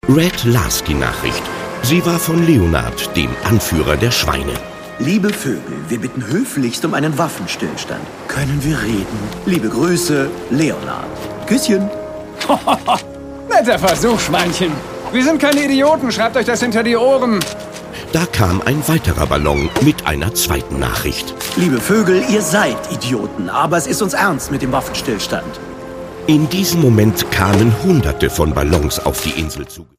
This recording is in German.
Red las die Nachricht. Sie war von Leonard, dem Anführer der Schweine. Liebe Vögel, wir bitten höflichst um einen Waffenstillstand. Können wir reden? Liebe Grüße, Leonard. Küsschen. Netter Versuch, Schweinchen. Wir sind keine Idioten, schreibt euch das hinter die Ohren. Da kam ein weiterer Ballon mit einer zweiten Nachricht. Liebe Vögel, ihr seid Idioten, aber es ist uns ernst mit dem Waffenstillstand. In diesem Moment kamen Hunderte von Ballons auf die Insel zu.